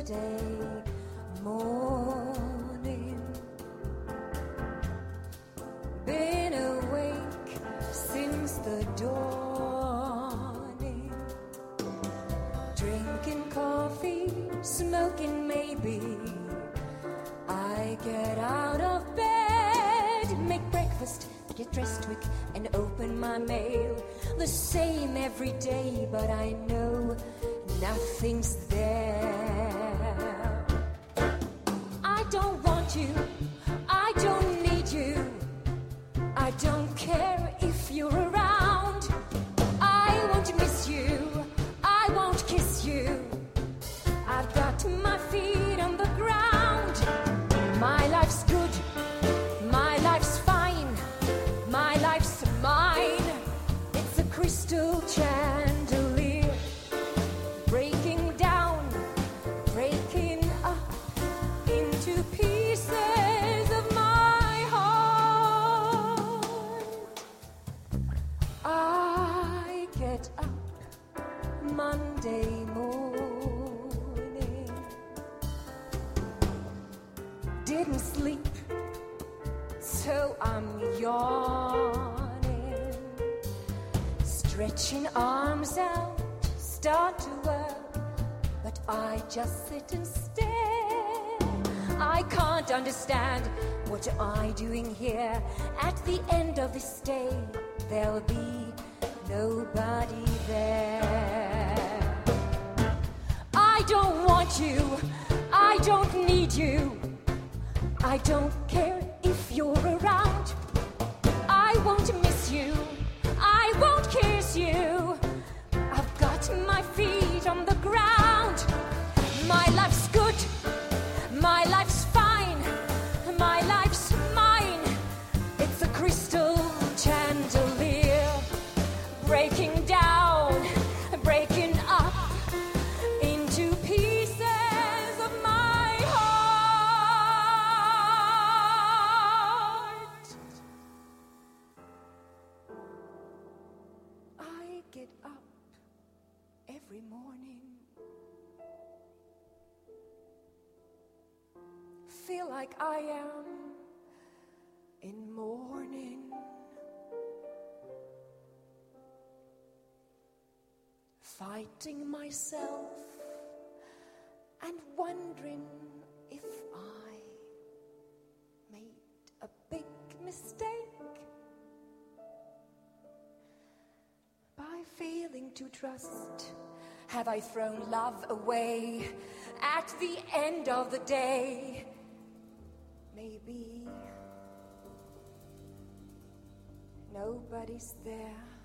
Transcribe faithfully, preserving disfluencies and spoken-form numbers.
Monday morning. Been awake since the dawning. Drinking coffee, smoking maybe. I get out of bed, make breakfast, get dressed quick, and open my mail. The same every day, but I know nothing's there. I don't want you, I don't need you. I don't care if you're around. I won't miss you, I won't kiss you. I've got my feet on the ground. My life's good, my life's fine, my life's mine. It's a crystal chandelier, breaking down, breaking up into pieces of my heart. I get up Monday morning, didn't sleep, so I'm yawning, stretching arms out, start to work, but I just sit and stare. I can't understand, what am I doing here? At the end of this day, there'll be nobody there. I don't want you, I don't need you. I don't care if you're around. I won't miss you, I won't kiss you. I've got my feet on the ground. My life's good, my life's fine, my life's mine. It's a crystal chandelier, breaking down, breaking up into pieces of my heart. I get up every morning, feel like I am in mourning, fighting myself and wondering if I made a big mistake by failing to trust. Have I thrown love away at the end of the day? Maybe nobody's there.